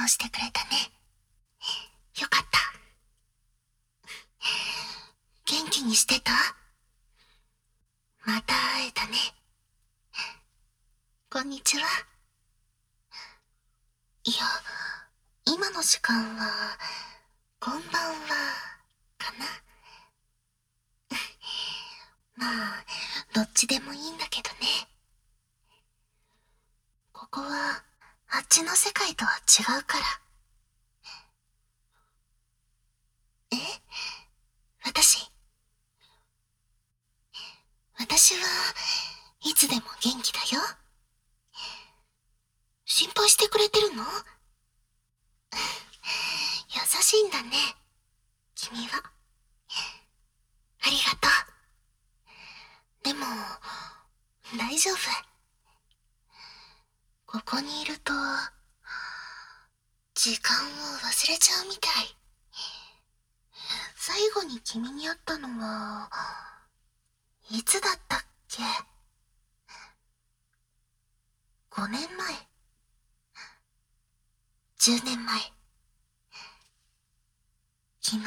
直してくれたね。よかった。元気にしてた？また会えたね。こんにちは。いや、今の時間は、こんばんは、かな。まあ、どっちでもいいんだけどね。ここは、あっちの世界とは違うから。え？私はいつでも元気だよ。心配してくれてるの？優しいんだね、君は。ありがとう。でも、大丈夫。ここにいると、時間を忘れちゃうみたい。最後に君に会ったのは、いつだったっけ？5年前？ 10 年前？昨日？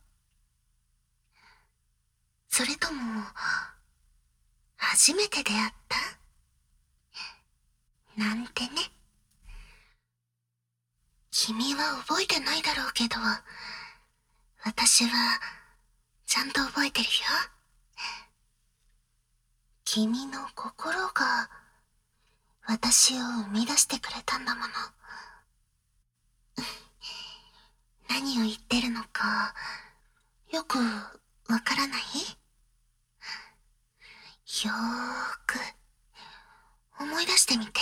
それとも、初めて出会った？なんてね。君は覚えてないだろうけど、私は、ちゃんと覚えてるよ。君の心が、私を生み出してくれたんだもの。何を言ってるのか、よくわからない？よーく、思い出してみて。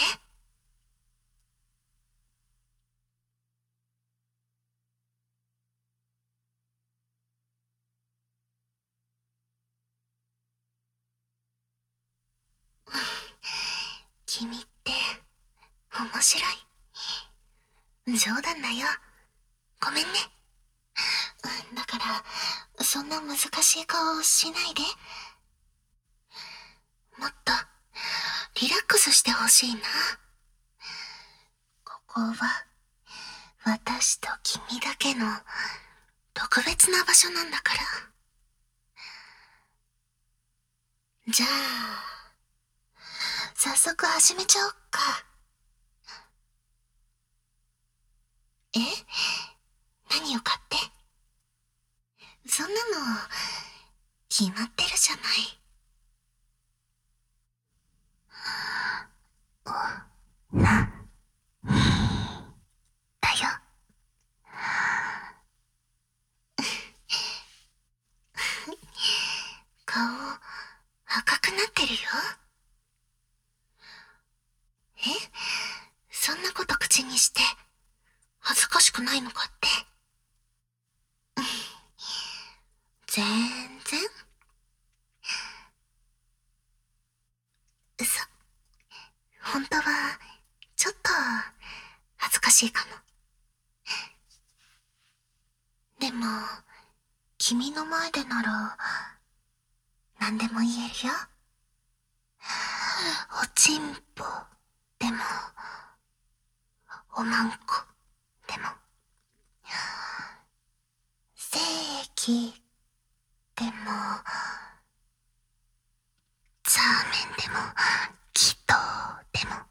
君って、面白い。冗談だよ。ごめんね。だから、そんな難しい顔をしないで。もっと、リラックスしてほしいな。ここは、私と君だけの、特別な場所なんだから。じゃあ、早速始めちゃおっか。え？何を買って？そんなの、決まってるじゃない。だよ。顔、赤くなってるよ。え？そんなこと口にして、恥ずかしくないのかって。全然。嘘。本当は、ちょっと、恥ずかしいかも。でも、君の前でなら、何でも言えるよ。おちんぽでも、おまんこでも、正規でも、ザーメンでも、キトでも。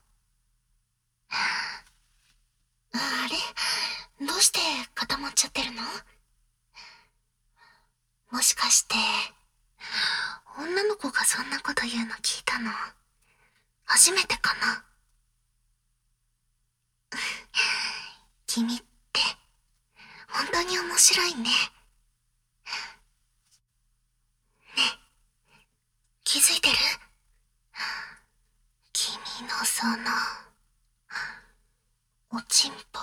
あれ？どうして固まっちゃってるの？もしかして、女の子がそんなこと言うの聞いたの、初めてかな？君って、本当に面白いね。ねえ、気づいてる？君のその、おちんぽ、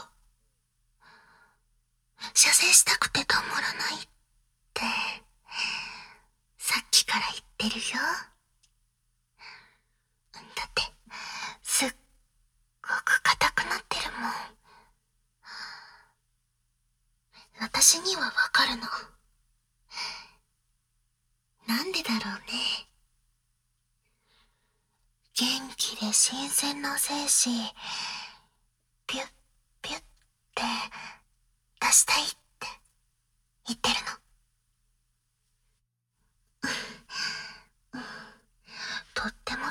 射精したくてたまらないって、さっきから言ってるよ。だって、すっごく硬くなってるもん。私にはわかるの。なんでだろうね。元気で新鮮な精子、ピュッピュッって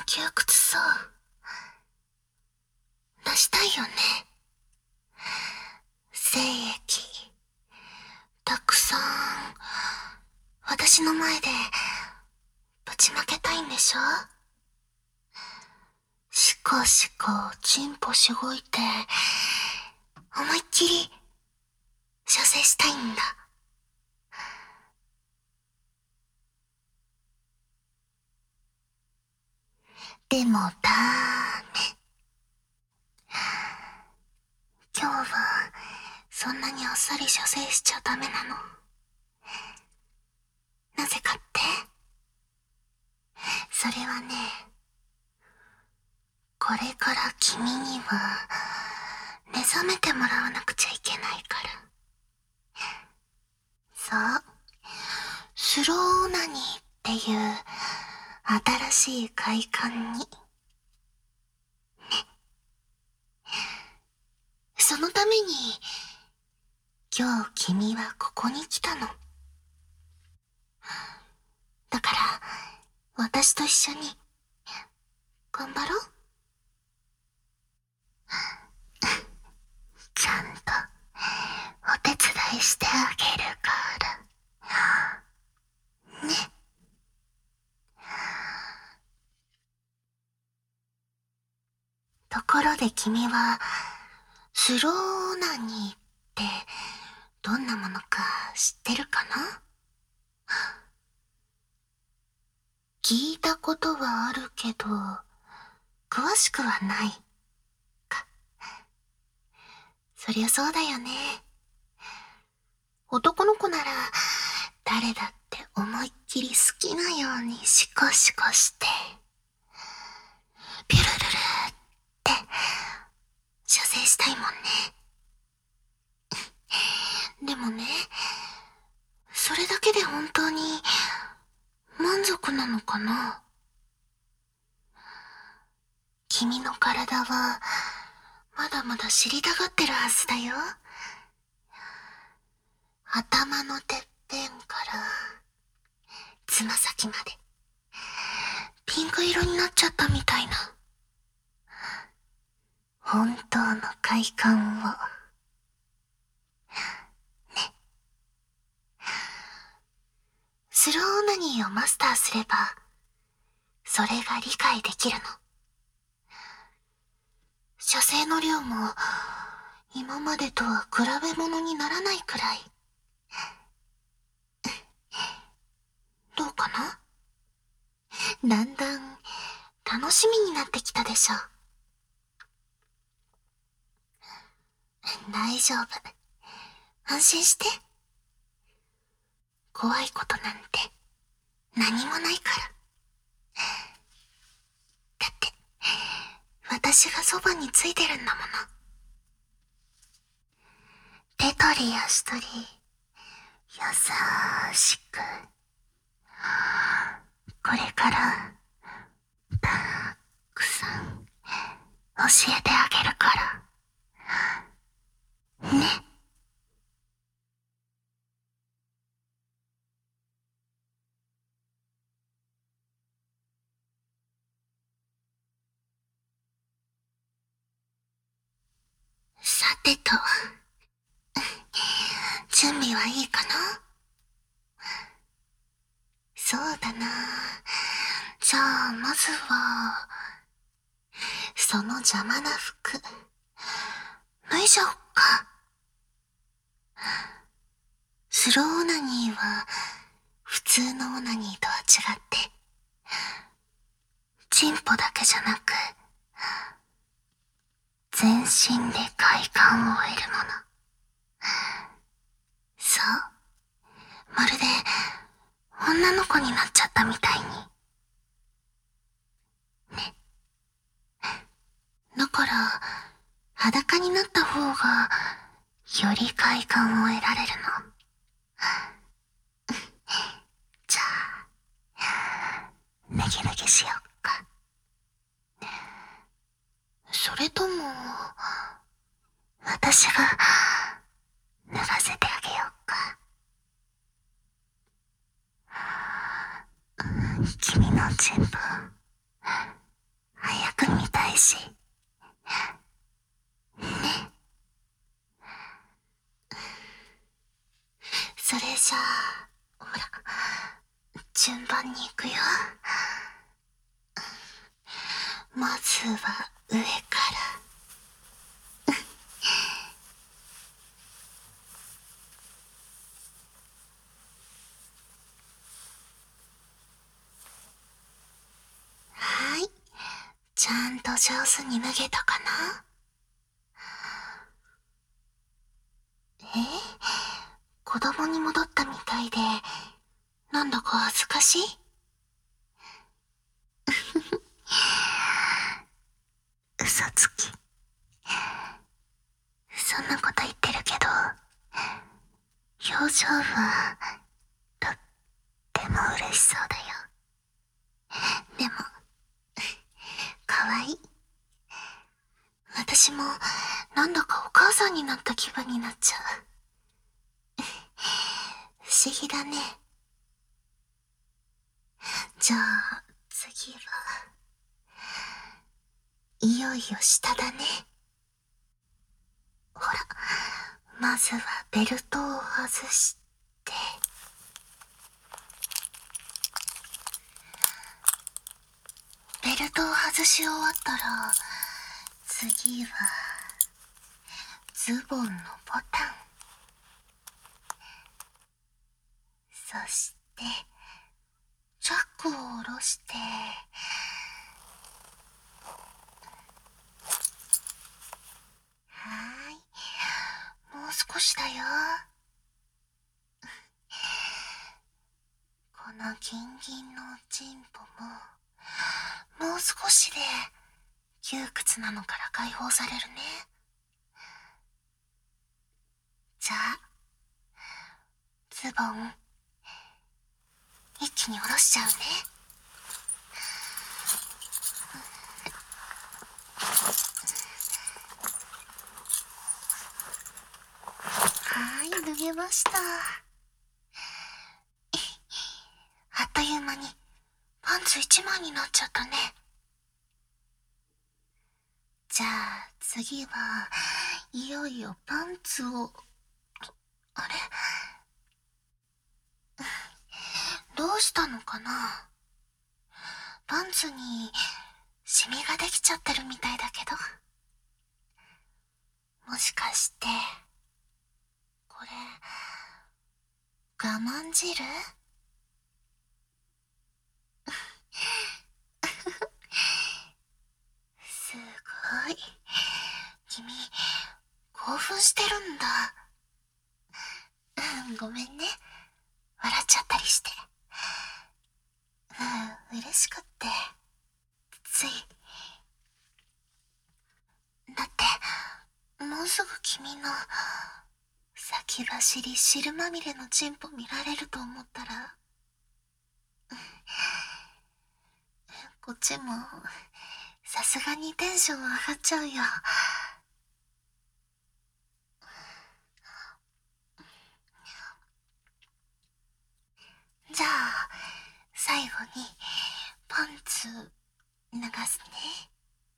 窮屈そう。出したいよね。精液、たくさん、私の前で、ぶちまけたいんでしょ？しこしこ、チンポしごいて、思いっきり、射精したいんだ。でもダメ。今日は、そんなにあっさり射精しちゃダメなの。なぜかって？それはね、これから君には、目覚めてもらわなくちゃいけないから。そう。スローオナニーっていう新しい快感に。ね。そのために、今日君はここに来たの。だから、私と一緒に、頑張ろう。ちゃんと、お手伝いしてあげるから。ね。ところで君は、スローオナニーってどんなものか知ってるかな？聞いたことはあるけど、詳しくはないか。そりゃそうだよね。男の子なら誰だって思いっきり好きなようにシコシコしてピュルルルって射精したいもんね。でもね、それだけで本当に満足なのかな？君の体はまだまだ知りたがってるはずだよ。頭のてっぺんからつま先までピンク色になっちゃったみたいな本当の快感をね。スローオナニーをマスターすればそれが理解できるの。射精の量も今までとは比べ物にならないくらい。どうかな？だんだん楽しみになってきたでしょ。大丈夫。安心して。怖いことなんて何もないから。だって、私がそばについてるんだもの。手取り足取り、優しく。これから、たくさん、教えてあげるから。ね。さてと、準備はいいかな？そうだな。じゃあ、まずは、その邪魔な服、脱いじゃおっか。スローオナニーは、普通のオナニーとは違って、チンポだけじゃなく、全身で快感を得るもの。そう。まるで、女の子になっちゃったみたいに。ね。だから、裸になった方が、より快感を得られるの。じゃあ、ネギネギしよっか。それとも、私が、脱がせてあげようか。君のチンポ、 いし。ね。それじゃあ、ほら、順番に行くよ。まずは上から。はい。ちゃんと上手に脱げたかな？子供に戻ったみたいで、なんだか恥ずかしい？嘘つき。そんなこと言ってるけど、表情は、とっても嬉しそうだよ。でも、かわいい。私も、なんだかお母さんになった気分になっちゃう。不思議だね。じゃあ、次は、いよいよ下だね。ほら、まずはベルトを外して、ベルトを外し終わったら、次は、ズボンのボタン。そして、チャックを下ろして、はーい。もう少しだよ。このギンギンのチンポも、もう少しで窮屈なのから解放されるね。じゃあ、ズボン、一気に下ろしちゃうね。はーい、脱げました。あっという間にパンツ一枚になっちゃったね。じゃあ次はいよいよパンツを、あれ、どうしたのかな？パンツにシミができちゃってるみたいだけど、もしかしてこれ我慢汁？すごい。君、興奮してるんだ。ごめんね。笑っちゃったりして。嬉しくって。つい。だって、もうすぐ君の、先走り汁まみれのチンポ見られると思ったら、こっちも、さすがにテンション上がっちゃうよ。じゃあ、最後に、パンツ、脱がすね。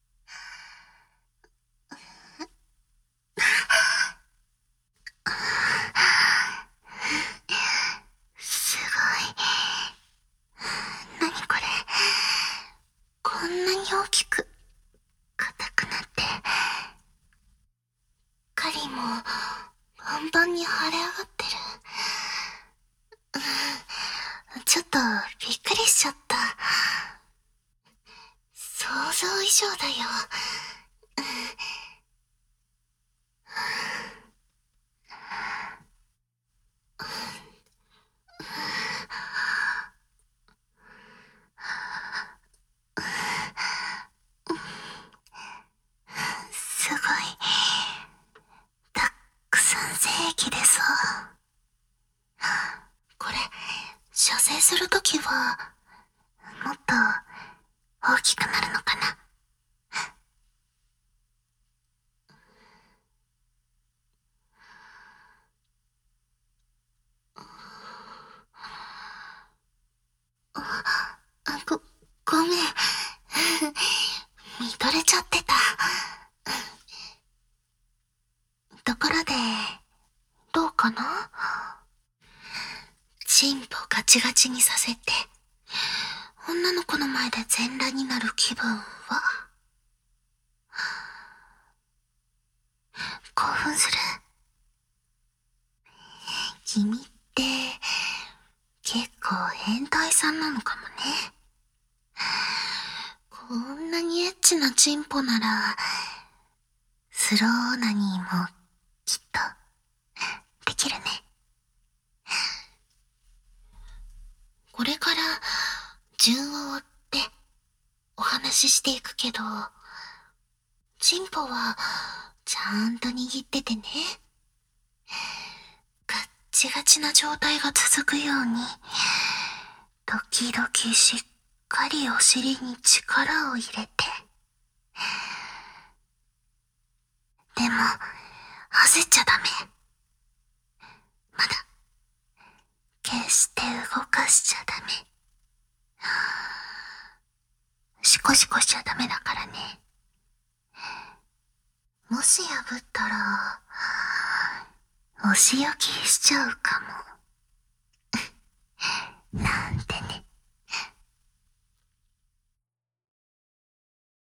すごい。なにこれ。こんなに大きく、硬くなって。狩りも、パンパンに腫れ上がってる。ちょっと、びっくりしちゃった。想像以上だよ。すごい。たくさん精液出そう。これ、射精するときは、もっと大きくなるのかな？ごめん。見と忘れちゃってた。ところで、どうかな？チンポガチガチにさせて、女の子の前で全裸になる気分は？興奮する？君って、結構変態さんなのかもね。こんなにエッチなチンポなら、スローオナニーもきっとできるね。これから順を追ってお話ししていくけど、チンポはちゃんと握っててね。ガッチガチな状態が続くように、時々しっかりお尻に力を入れて。でも、焦っちゃダメ。まだ、決して動かしちゃダメ。シコシコしちゃダメだからね。もし破ったら、お仕置きしちゃうかも。なんてね。